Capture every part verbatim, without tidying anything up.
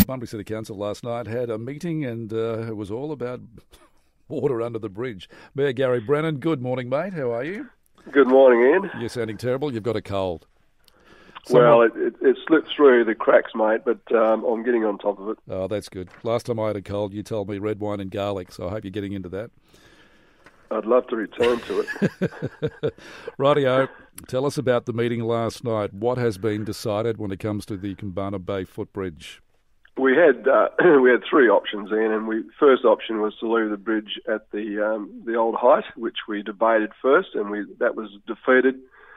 Bunbury City Council last night had a meeting and uh, it was all about water under the bridge. Mayor Gary Brennan, good morning, mate. How are you? Good morning, Ian. You're sounding terrible. You've got a cold. Someone... Well, it, it, it slipped through the cracks, mate, but um, I'm getting on top of it. Oh, that's good. Last time I had a cold, you told me red wine and garlic, so I hope you're getting into that. I'd love to return to it. Rightio, tell us about the meeting last night. What has been decided when it comes to the Kambana Bay footbridge? We had uh, we had three options, Ian, and we first option was to leave the bridge at the um, the old height, which we debated first, and we that was defeated.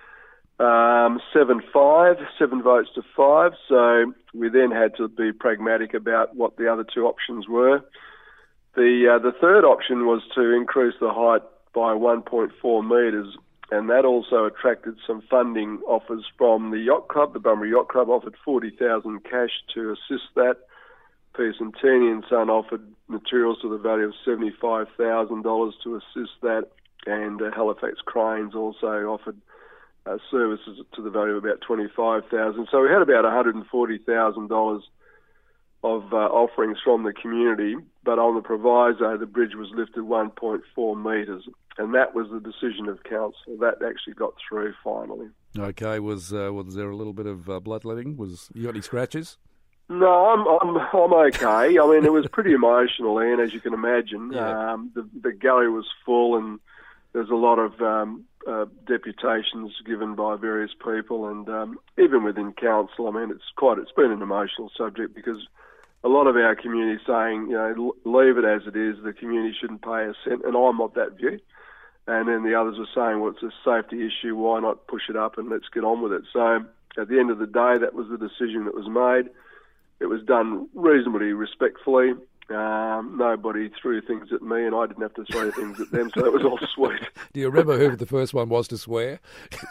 Um, seven five, seven votes to five. So we then had to be pragmatic about what the other two options were. The uh, the third option was to increase the height by one point four metres, and that also attracted some funding offers from the yacht club. The Bunbury Yacht Club offered forty thousand cash to assist that. Piacentini and Son offered materials to the value of seventy-five thousand dollars to assist that, and uh, Halifax Cranes also offered uh, services to the value of about twenty-five thousand dollars. So we had about one hundred forty thousand dollars of uh, offerings from the community, but on the proviso, the bridge was lifted one point four metres, and that was the decision of council. That actually got through finally. Okay, was uh, was there a little bit of uh, bloodletting? Was you got any scratches? No, I'm I'm I'm okay. I mean, it was pretty emotional, Ian, as you can imagine. Yeah. Um, the the gallery was full, and there's a lot of um, uh, deputations given by various people, and um, even within council. I mean, it's quite it's been an emotional subject because a lot of our community saying, you know, leave it as it is. The community shouldn't pay a cent, and I'm of that view. And then the others were saying, well, it's a safety issue. Why not push it up and let's get on with it? So at the end of the day, that was the decision that was made. It was done reasonably respectfully. Um, nobody threw things at me, and I didn't have to throw things at them, so it was all sweet. Do you remember who the first one was to swear?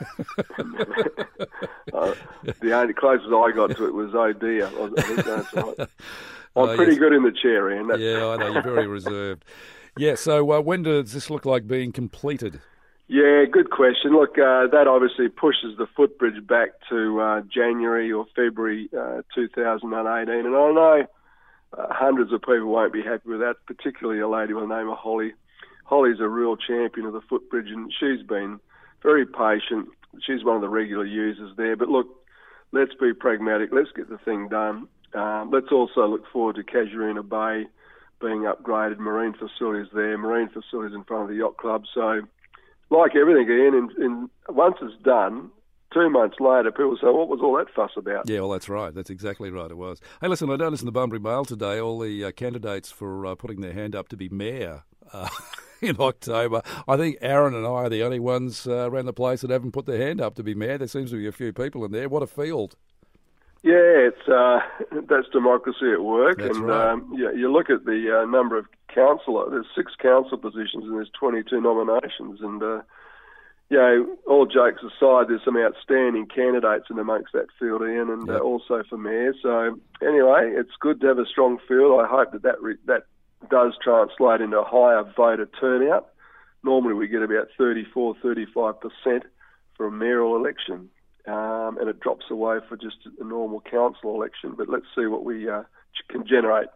uh, the only closest I got to it was oh dear. I, I think that's right. I'm oh, pretty yes. good in the chair, Ian. That's... Yeah, I know. You're very reserved. Yeah, so uh, when does this look like being completed? Yeah, good question. Look, uh, that obviously pushes the footbridge back to uh, January or February uh, two thousand eighteen, and I know uh, hundreds of people won't be happy with that, particularly a lady by the name of Holly. Holly's a real champion of the footbridge, and she's been very patient. She's one of the regular users there. But look, let's be pragmatic. Let's get the thing done. Um, let's also look forward to Casuarina Bay being upgraded, marine facilities there, marine facilities in front of the yacht club. So, like everything, Ian, in, in, once it's done, two months later, people say, what was all that fuss about? Yeah, well, that's right. That's exactly right, it was. Hey, listen, I noticed in the Bunbury Mail today, all the uh, candidates for uh, putting their hand up to be mayor uh, in October. I think Aaron and I are the only ones uh, around the place that haven't put their hand up to be mayor. There seems to be a few people in there. What a field. Yeah, it's uh, that's democracy at work. That's and right. um, yeah, you look at the uh, number of councillor. There's six council positions and there's twenty-two nominations. And uh, you know, all jokes aside, there's some outstanding candidates in amongst that field, Ian, and yep. uh, also for mayor. So anyway, it's good to have a strong field. I hope that that, re- that does translate into a higher voter turnout. Normally, we get about thirty-four, thirty-five percent for a mayoral election. Um, and it drops away for just a normal council election. But let's see what we uh, can generate.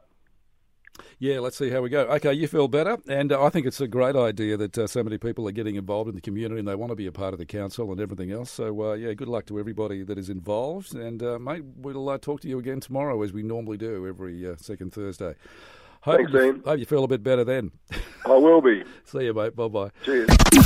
Yeah, let's see how we go. Okay, you feel better, and uh, I think it's a great idea that uh, so many people are getting involved in the community and they want to be a part of the council and everything else. So, uh, yeah, good luck to everybody that is involved. And, uh, mate, we'll uh, talk to you again tomorrow, as we normally do every uh, second Thursday. Hope Thanks, you, Ian. Hope you feel a bit better then. I will be. See you, mate. Bye-bye. Cheers.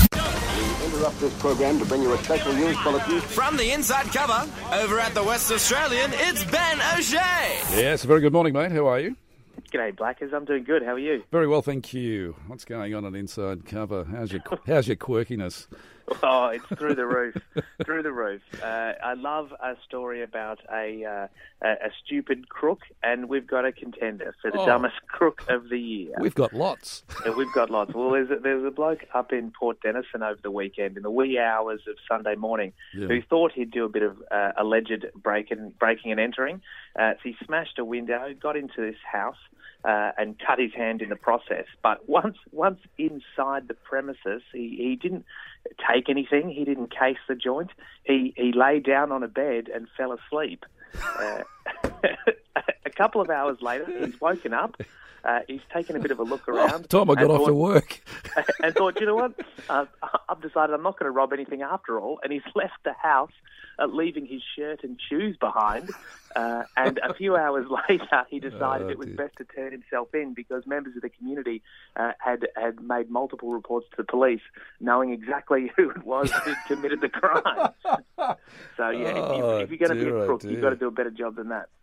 We interrupt this program to bring you a special news bulletin. From the inside cover, over at the West Australian, it's Ben O'Shea. Yes, very good morning, mate. How are you? G'day, Blackers. I'm doing good. How are you? Very well, thank you. What's going on at Inside Cover? How's your How's your quirkiness? Oh, it's through the roof. through the roof. Uh, I love a story about a, uh, a a stupid crook, and we've got a contender for the Oh. dumbest crook of the year. We've got lots. Yeah, we've got lots. Well, there's a, there's a bloke up in Port Denison over the weekend in the wee hours of Sunday morning Yeah. who thought he'd do a bit of uh, alleged break and, breaking and entering. Uh, so he smashed a window, got into this house, uh, and cut his hand in the process. But once once inside the premises, he, he didn't take anything. He didn't case the joint. He he lay down on a bed and fell asleep. Uh, a couple of hours later, he's woken up. Uh, he's taken a bit of a look around. Oh, time I got and off thought, to work. and thought, you know what? Uh, I've decided I'm not going to rob anything after all. And he's left the house, uh, leaving his shirt and shoes behind. Uh, and a few hours later, he decided Oh, it was dear. best to turn himself in because members of the community uh, had had made multiple reports to the police, knowing exactly who it was who committed the crime. So yeah, Oh, if, you, if you're going to be dear, a oh, crook, dear. you've got to do a better job than that.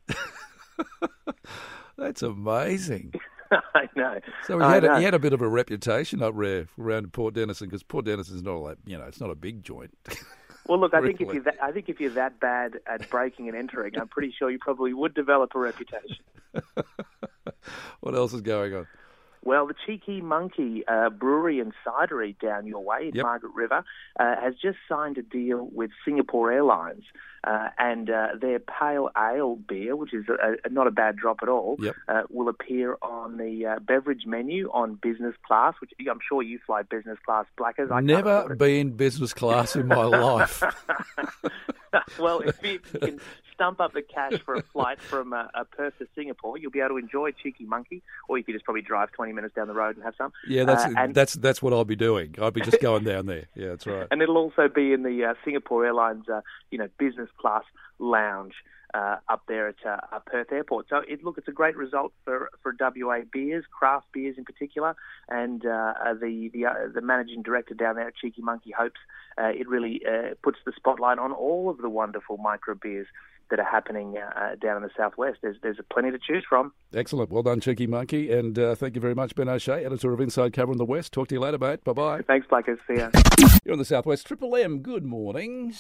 That's amazing. I know. So he I had, a, know. he had a bit of a reputation up there around Port Denison because Port Denison's not like, you know, it's not a big joint. Well, look, I think if Really? you're that, I think if you're that bad at breaking and entering, I'm pretty sure you probably would develop a reputation. What else is going on? Well, the Cheeky Monkey uh, Brewery and Cidery down your way in Yep. Margaret River uh, has just signed a deal with Singapore Airlines, uh, and uh, their pale ale beer, which is a, a, not a bad drop at all, Yep. uh, will appear on the uh, beverage menu on business class, which I'm sure you fly business class, Blackers. I can't Never afford it. been business class in my life. Well, if you can stump up the cash for a flight from uh, uh, Perth to Singapore, you'll be able to enjoy Cheeky Monkey, or you could just probably drive twenty minutes down the road and have some. Yeah, that's Uh, and, that's that's what I'll be doing. I'll be just going down there. Yeah, that's right. and it'll also be in the uh, Singapore Airlines, uh, you know, business class lounge uh, up there at uh, uh, Perth Airport. So, it, look, it's a great result for, for W A beers, craft beers in particular, and uh, uh, the the, uh, the managing director down there at Cheeky Monkey hopes uh, it really uh, puts the spotlight on all of the wonderful micro beers that are happening uh, down in the southwest. There's there's plenty to choose from. Excellent. Well done, Cheeky Monkey. And uh, thank you very much, Ben O'Shea, editor of Inside Cover in the West. Talk to you later, mate. Bye-bye. Thanks, Blackers. See ya. You're on the Southwest. Triple M, good morning.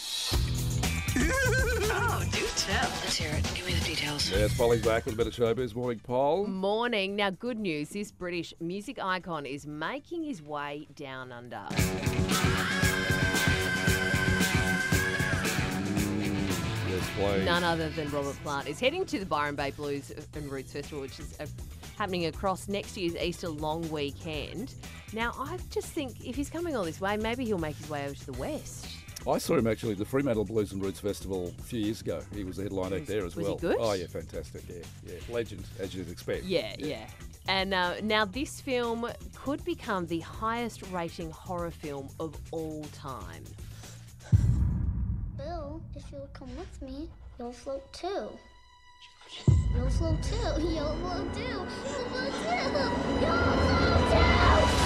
Oh, do tell. Let's hear it. Give me the details. Yes, Polly's back with a bit of showbiz. Morning, Paul. Morning. Now, good news. This British music icon is making his way down under. Yes, please. None other than Robert Plant is heading to the Byron Bay Blues and Roots Festival, which is uh, happening across next year's Easter long weekend. Now, I just think if he's coming all this way, maybe he'll make his way over to the West. I saw him actually at the Fremantle Blues and Roots Festival a few years ago. He was the headline act there as was he well. good? Oh, yeah, fantastic. Yeah, yeah. Legend, as you'd expect. Yeah, yeah. And uh, now this film could become the highest rating horror film of all time. Bill, if you'll come with me, you'll float too. You'll float too. You'll float too. You'll float too. You'll float too.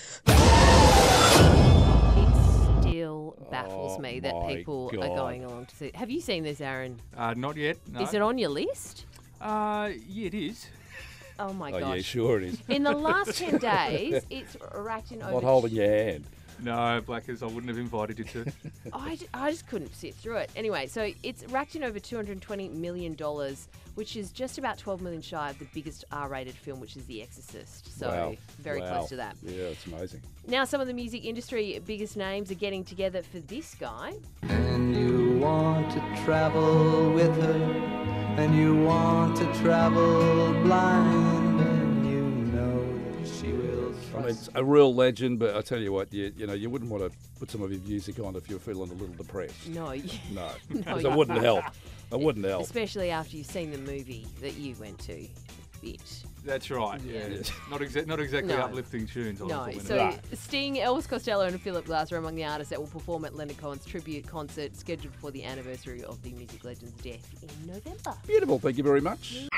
It still baffles Oh, me that my people God. are going along to see. Have you seen this, Aaron? Uh, not yet. No. Is it on your list? Uh, yeah, it is. Oh my Oh, gosh! yeah, sure it is. In the last ten days, it's racked in over. Not holding your hand. No, Blackers, I wouldn't have invited you to. I, ju- I just couldn't sit through it. Anyway, so it's racked in over two hundred twenty million dollars, which is just about twelve million dollars shy of the biggest R-rated film, which is The Exorcist. So Wow. very Wow. close to that. Yeah, it's amazing. Now, some of the music industry biggest names are getting together for this guy. And you want to travel with her, and you want to travel blind, and you know that she will trust I mean, it's a real legend, but I tell you what, you, you know, you wouldn't want to put some of your music on if you're feeling a little depressed. No, you- No, No, because you it wouldn't wouldn't. help. It wouldn't help. especially after you've seen the movie that you went to. Bit. That's right. Yeah. Yeah. Not, exa- not exactly No. uplifting tunes. I No, thought, when so it- Sting, Elvis Costello and Philip Glass are among the artists that will perform at Leonard Cohen's tribute concert scheduled for the anniversary of the music legend's death in November. Beautiful. Thank you very much.